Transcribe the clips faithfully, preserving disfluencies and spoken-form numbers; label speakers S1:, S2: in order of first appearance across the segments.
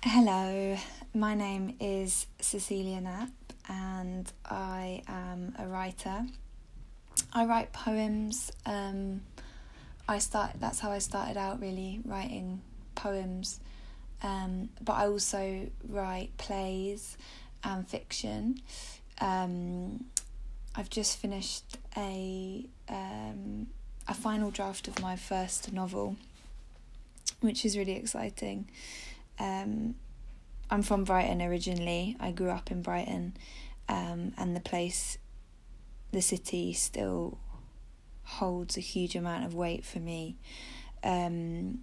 S1: Hello, my name is Cecilia Knapp and I am a writer. I write poems. Um, I start. That's how I started out, really, writing poems. Um, but I also write plays and fiction. Um, I've just finished a um, a final draft of my first novel, which is really exciting. Um, I'm from Brighton originally. I grew up in Brighton, um, and the place, the city, still holds a huge amount of weight for me. Um,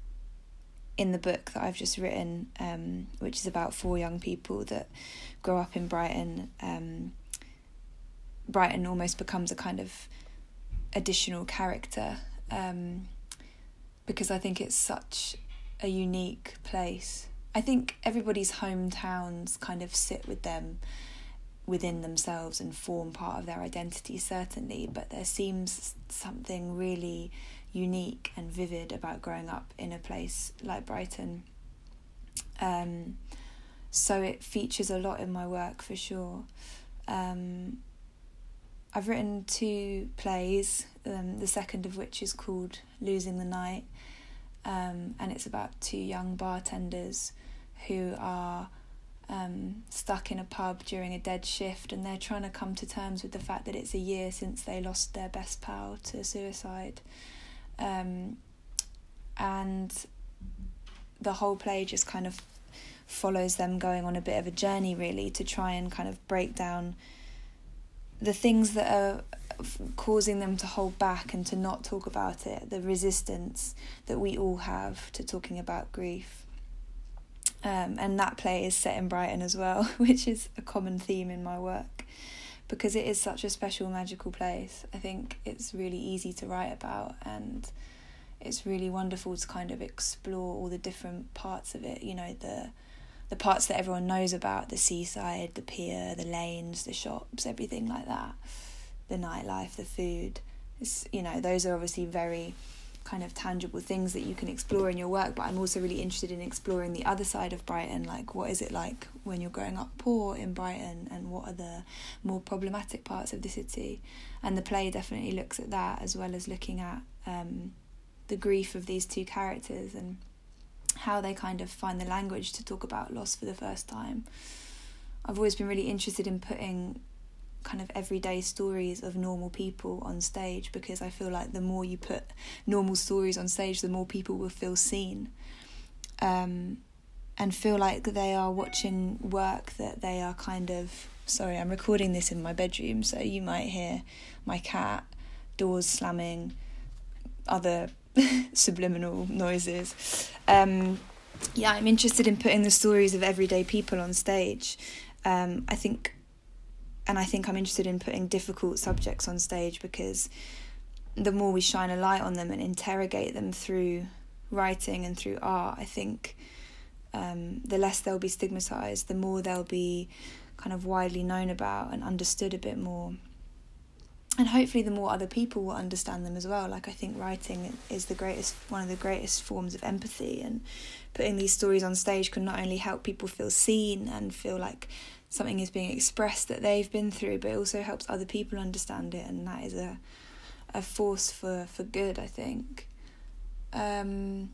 S1: in the book that I've just written, um, which is about four young people that grow up in Brighton, um, Brighton almost becomes a kind of additional character, um, because I think it's such a unique place. I think everybody's hometowns kind of sit with them within themselves and form part of their identity, certainly, but there seems something really unique and vivid about growing up in a place like Brighton. Um, so it features a lot in my work, for sure. Um, I've written two plays, um, the second of which is called Losing the Night. Um, and it's about two young bartenders who are um, stuck in a pub during a dead shift, and they're trying to come to terms with the fact that it's a year since they lost their best pal to suicide. Um, and the whole play just kind of follows them going on a bit of a journey, really, to try and kind of break down the things that are causing them to hold back and to not talk about it, the resistance that we all have to talking about grief. Um, and that play is set in Brighton as well, which is a common theme in my work, because it is such a special, magical place. I think it's really easy to write about, and it's really wonderful to kind of explore all the different parts of it, you know, the the parts that everyone knows about, the seaside, the pier, the lanes, the shops, everything like that. The nightlife, the food, it's, you know, those are obviously very kind of tangible things that you can explore in your work, but I'm also really interested in exploring the other side of Brighton, like what is it like when you're growing up poor in Brighton, and what are the more problematic parts of the city. And the play definitely looks at that, as well as looking at um, the grief of these two characters and how they kind of find the language to talk about loss for the first time. I've always been really interested in putting kind of everyday stories of normal people on stage, because I feel like the more you put normal stories on stage, the more people will feel seen, um, and feel like they are watching work that they are kind of... Sorry, I'm recording this in my bedroom, so you might hear my cat, doors slamming, other subliminal noises. Um, yeah, I'm interested in putting the stories of everyday people on stage. Um, I think... And I think I'm interested in putting difficult subjects on stage, because the more we shine a light on them and interrogate them through writing and through art, I think um, the less they'll be stigmatised, the more they'll be kind of widely known about and understood a bit more. And hopefully the more other people will understand them as well. Like, I think writing is the greatest, one of the greatest forms of empathy, and putting these stories on stage can not only help people feel seen and feel like something is being expressed that they've been through, but it also helps other people understand it, and that is a a force for, for good, I think. Um,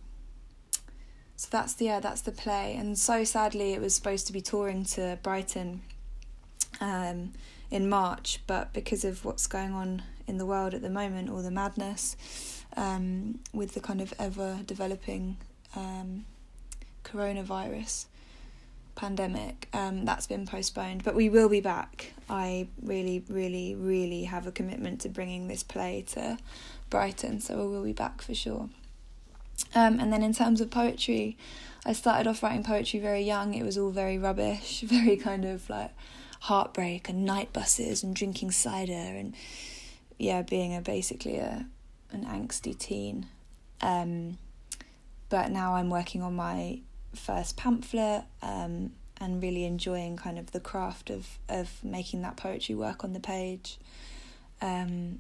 S1: so that's the, yeah, that's the play. And so sadly it was supposed to be touring to Brighton um, in March, but because of what's going on in the world at the moment, all the madness um, with the kind of ever-developing um, coronavirus pandemic, um, that's been postponed, but we will be back. I really, really, really have a commitment to bringing this play to Brighton, so we will be back for sure. Um, and then in terms of poetry, I started off writing poetry very young. It was all very rubbish, very kind of like heartbreak and night buses and drinking cider and yeah, being a basically a an angsty teen. Um, but now I'm working on my first pamphlet, um, and really enjoying kind of the craft of, of making that poetry work on the page. Um,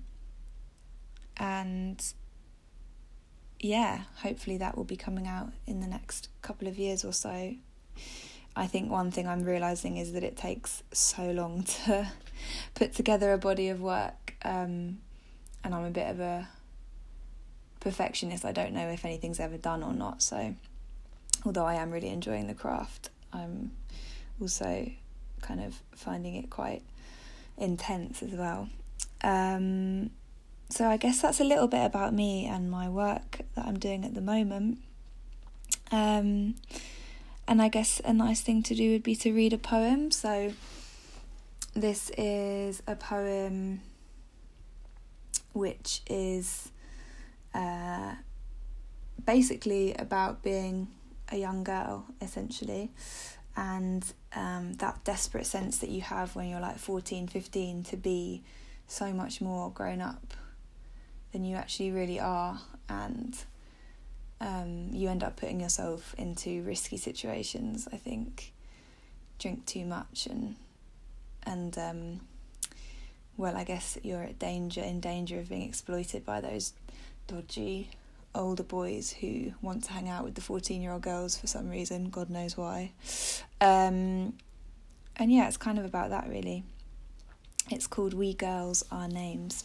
S1: and yeah, hopefully that will be coming out in the next couple of years or so. I think one thing I'm realising is that it takes so long to put together a body of work, um, and I'm a bit of a perfectionist. I don't know if anything's ever done or not, so although I am really enjoying the craft, I'm also kind of finding it quite intense as well. Um, so I guess that's a little bit about me and my work that I'm doing at the moment. Um, and I guess a nice thing to do would be to read a poem. So this is a poem which is uh, basically about being a young girl, essentially, and um, that desperate sense that you have when you're like fourteen, fifteen to be so much more grown up than you actually really are, and um, you end up putting yourself into risky situations. I think drink too much and and um, well, I guess you're at danger in danger of being exploited by those dodgy older boys who want to hang out with the fourteen-year-old girls for some reason, God knows why. Um, and yeah, it's kind of about that, really. It's called We Girls Are Names.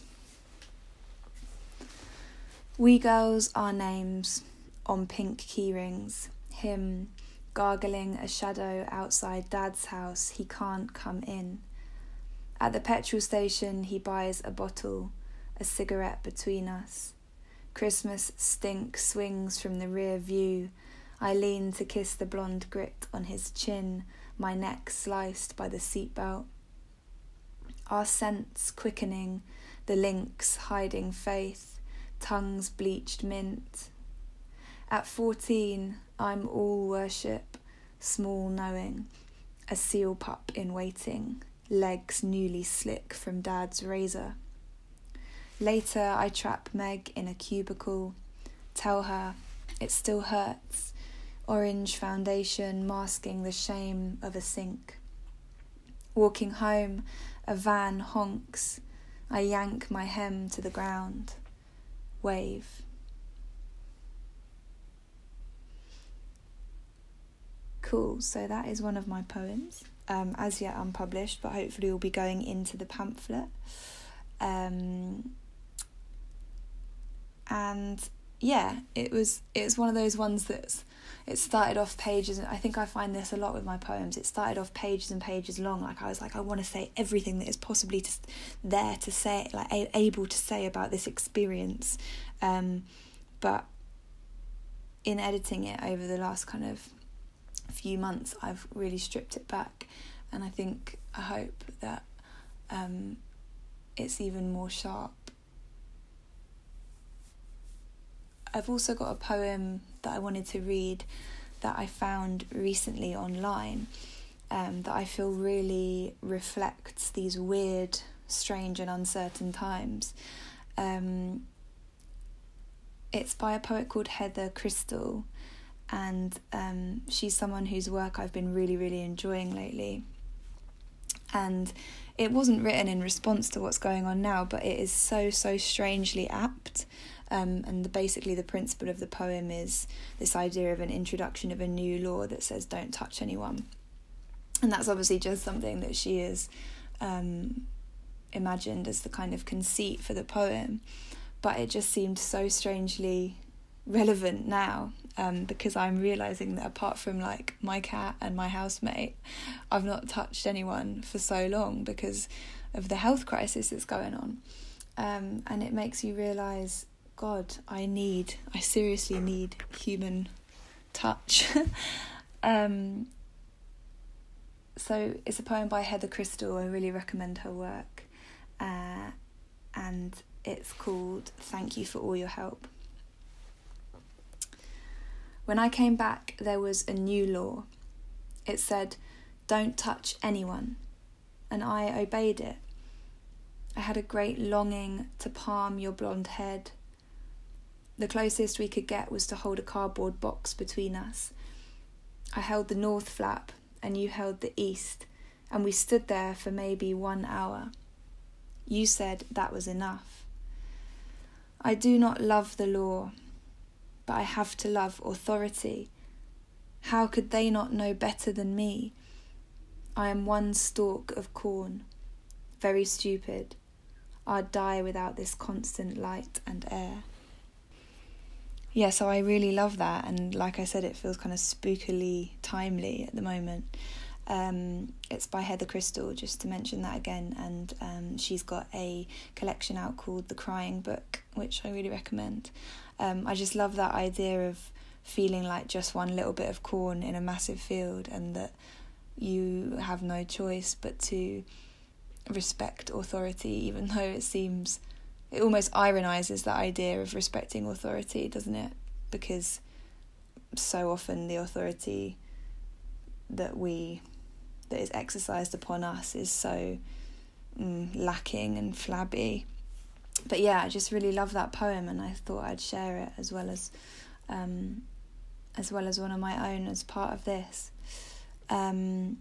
S1: We girls are names on pink keyrings. Him gargling a shadow outside Dad's house, he can't come in. At the petrol station, he buys a bottle, a cigarette between us. Christmas stink swings from the rear view. I lean to kiss the blonde grit on his chin, my neck sliced by the seatbelt. Our scents quickening, the links hiding faith, tongues bleached mint. At fourteen, I'm all worship, small knowing, a seal pup in waiting, legs newly slick from Dad's razor. Later, I trap Meg in a cubicle, tell her it still hurts, orange foundation masking the shame of a sink. Walking home, a van honks, I yank my hem to the ground, wave. Cool, so that is one of my poems, um, as yet unpublished, but hopefully will be going into the pamphlet. Um... And yeah, it was it was one of those ones that's it started off pages, and I think I find this a lot with my poems. It started off pages and pages long. Like I was like, I want to say everything that is possibly to, there to say, like a, able to say about this experience. Um, but in editing it over the last kind of few months, I've really stripped it back, and I think I hope that um, it's even more sharp. I've also got a poem that I wanted to read that I found recently online, um, that I feel really reflects these weird, strange and uncertain times. Um, it's by a poet called Heather Crystal, and um, she's someone whose work I've been really, really enjoying lately. And it wasn't written in response to what's going on now, but it is so, so strangely apt. Um, and the, basically the principle of the poem is this idea of an introduction of a new law that says don't touch anyone. And that's obviously just something that she has um, imagined as the kind of conceit for the poem. But it just seemed so strangely relevant now, um, because I'm realising that apart from like my cat and my housemate, I've not touched anyone for so long because of the health crisis that's going on. Um, and it makes you realise, God, I need, I seriously need human touch. um, so it's a poem by Heather Crystal. I really recommend her work. Uh, and it's called Thank You for All Your Help. When I came back, there was a new law. It said, don't touch anyone. And I obeyed it. I had a great longing to palm your blonde head. The closest we could get was to hold a cardboard box between us. I held the north flap and you held the east, and we stood there for maybe one hour. You said that was enough. I do not love the law, but I have to love authority. How could they not know better than me? I am one stalk of corn, very stupid. I'd die without this constant light and air. Yeah, so I really love that, and like I said, it feels kind of spookily timely at the moment. Um, it's by Heather Crystal, just to mention that again, and um, she's got a collection out called The Crying Book, which I really recommend. Um, I just love that idea of feeling like just one little bit of corn in a massive field, and that you have no choice but to respect authority, even though it seems, it almost ironises that idea of respecting authority, doesn't it? Because so often the authority that we that is exercised upon us is so mm, lacking and flabby. But yeah, I just really love that poem, and I thought I'd share it as well as um, as well as one of my own as part of this. Um,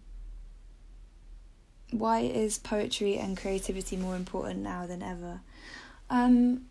S1: why is poetry and creativity more important now than ever? Um,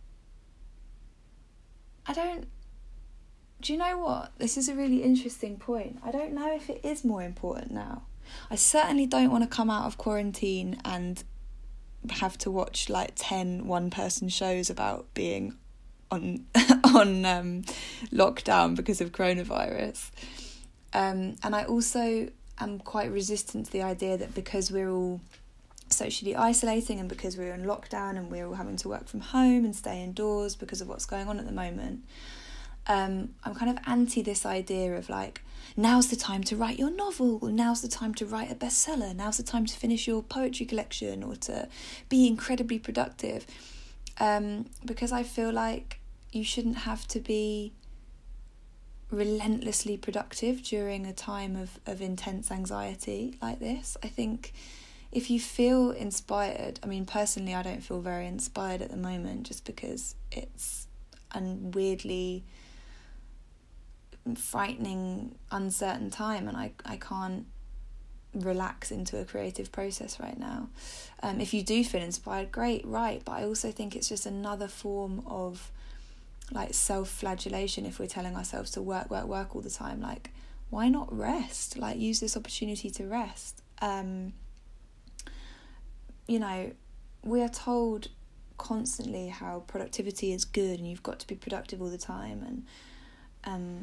S1: I don't... Do you know what? This is a really interesting point. I don't know if it is more important now. I certainly don't want to come out of quarantine and have to watch like ten one-person shows about being on on um, lockdown because of coronavirus. Um, and I also am quite resistant to the idea that because we're all socially isolating and because we're in lockdown and we're all having to work from home and stay indoors because of what's going on at the moment, um, I'm kind of anti this idea of like, now's the time to write your novel, now's the time to write a bestseller, now's the time to finish your poetry collection or to be incredibly productive. Um, because I feel like you shouldn't have to be relentlessly productive during a time of, of intense anxiety like this. I think if you feel inspired, I mean, personally, I don't feel very inspired at the moment just because it's a weirdly frightening, uncertain time, and I, I can't relax into a creative process right now. Um, if you do feel inspired, great, right, but I also think it's just another form of like self-flagellation if we're telling ourselves to work, work, work all the time. Like, why not rest? Like, use this opportunity to rest. Um, you know, we are told constantly how productivity is good and you've got to be productive all the time, and um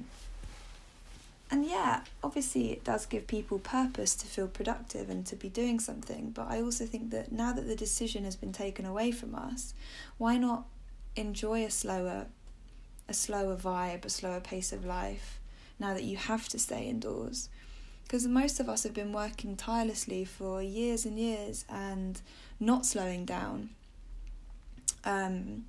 S1: and yeah, obviously it does give people purpose to feel productive and to be doing something, but I also think that now that the decision has been taken away from us, why not enjoy a slower a slower vibe, a slower pace of life now that you have to stay indoors? Because most of us have been working tirelessly for years and years and not slowing down, um,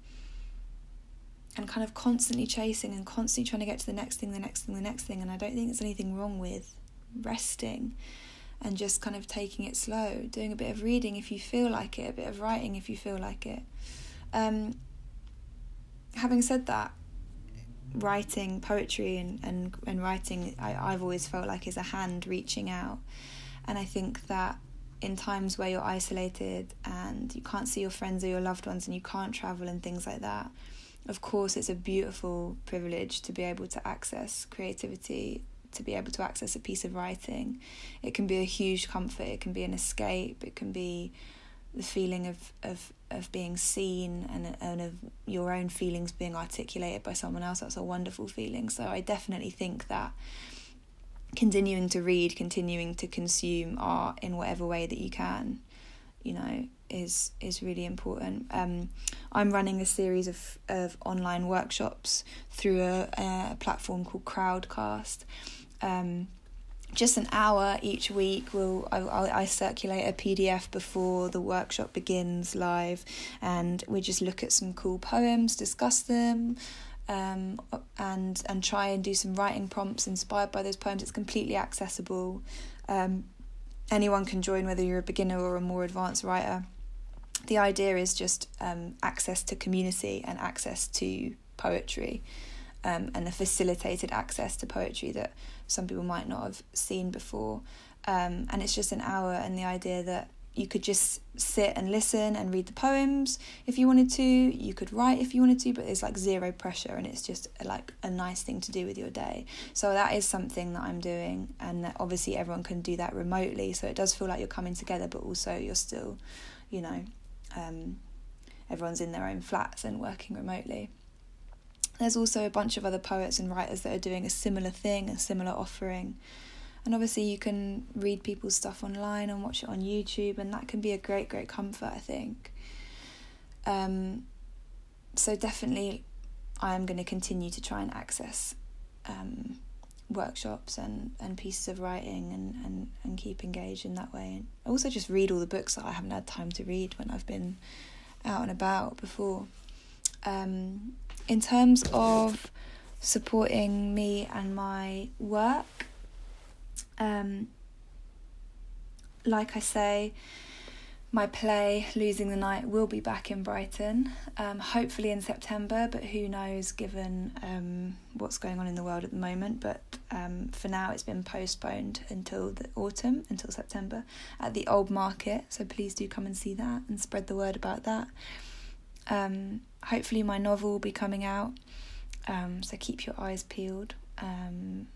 S1: and kind of constantly chasing and constantly trying to get to the next thing, the next thing, the next thing. And I don't think there's anything wrong with resting and just kind of taking it slow, doing a bit of reading if you feel like it, a bit of writing if you feel like it. Um, having said that, writing poetry and, and, and writing, I, I've always felt like is a hand reaching out. And I think that in times where you're isolated and you can't see your friends or your loved ones and you can't travel and things like that, of course it's a beautiful privilege to be able to access creativity, to be able to access a piece of writing. It can be a huge comfort, it can be an escape, it can be the feeling of, of, of being seen and, and of your own feelings being articulated by someone else. That's a wonderful feeling. So I definitely think that continuing to read, continuing to consume art in whatever way that you can, you know, is is really important. Um, I'm running a series of, of online workshops through a, a platform called Crowdcast. Um, just an hour each week. We'll, I, I circulate a P D F before the workshop begins live, and we just look at some cool poems, discuss them, um, and and try and do some writing prompts inspired by those poems. It's completely accessible. Um, anyone can join, whether you're a beginner or a more advanced writer. The idea is just um, access to community and access to poetry, um, and a facilitated access to poetry that some people might not have seen before. Um, and it's just an hour, and the idea that you could just sit and listen and read the poems if you wanted to. You could write if you wanted to, but there's like zero pressure, and it's just like a nice thing to do with your day. So that is something that I'm doing, and that obviously everyone can do that remotely. So it does feel like you're coming together, but also you're still, you know, um, everyone's in their own flats and working remotely. There's also a bunch of other poets and writers that are doing a similar thing, a similar offering. And obviously you can read people's stuff online and watch it on YouTube, and that can be a great, great comfort, I think. Um, so definitely I am going to continue to try and access um, workshops and, and pieces of writing and, and, and keep engaged in that way. And also just read all the books that I haven't had time to read when I've been out and about before. Um, in terms of supporting me and my work, Um, like I say, my play Losing the Night will be back in Brighton, um, hopefully in September, but who knows given um, what's going on in the world at the moment. But um, for now it's been postponed until the autumn, until September, at the Old Market, so please do come and see that and spread the word about that. Um, hopefully my novel will be coming out, um, so keep your eyes peeled. Um,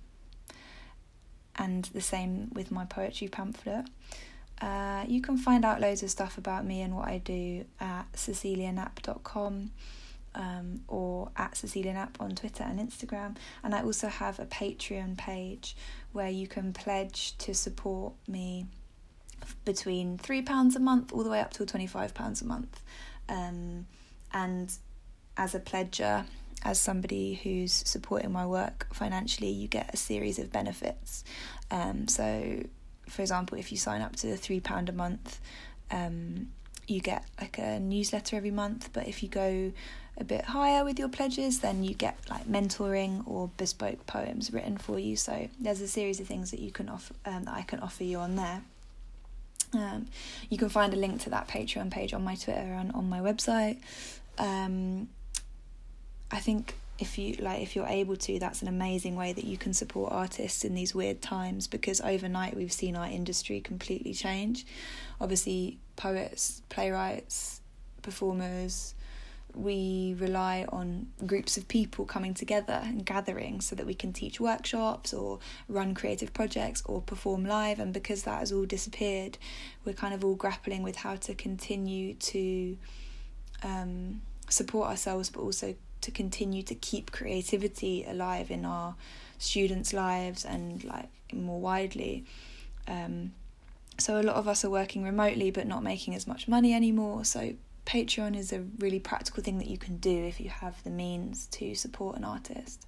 S1: and the same with my poetry pamphlet. Uh, you can find out loads of stuff about me and what I do at cecilia knapp dot com um, or at Cecilia Knapp on Twitter and Instagram. And I also have a Patreon page where you can pledge to support me between three pounds a month all the way up to twenty-five pounds a month. Um, and as a pledger, as somebody who's supporting my work financially, you get a series of benefits. Um, so, for example, if you sign up to the three pounds a month, um, you get like a newsletter every month. But if you go a bit higher with your pledges, then you get like mentoring or bespoke poems written for you. So there's a series of things that you can offer, um, that I can offer you on there. Um, you can find a link to that Patreon page on my Twitter and on my website. Um, I think if you like, if you're able to, that's an amazing way that you can support artists in these weird times, because overnight we've seen our industry completely change. Obviously, poets, playwrights, performers, we rely on groups of people coming together and gathering so that we can teach workshops or run creative projects or perform live. And because that has all disappeared, we're kind of all grappling with how to continue to um, support ourselves, but also to continue to keep creativity alive in our students' lives and like more widely. Um, so a lot of us are working remotely but not making as much money anymore. So Patreon is a really practical thing that you can do if you have the means to support an artist.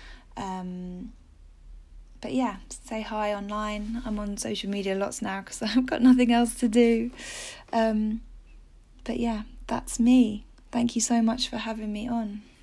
S1: Um, but yeah, say hi online. I'm on social media lots now because I've got nothing else to do. Um, but yeah, that's me. Thank you so much for having me on.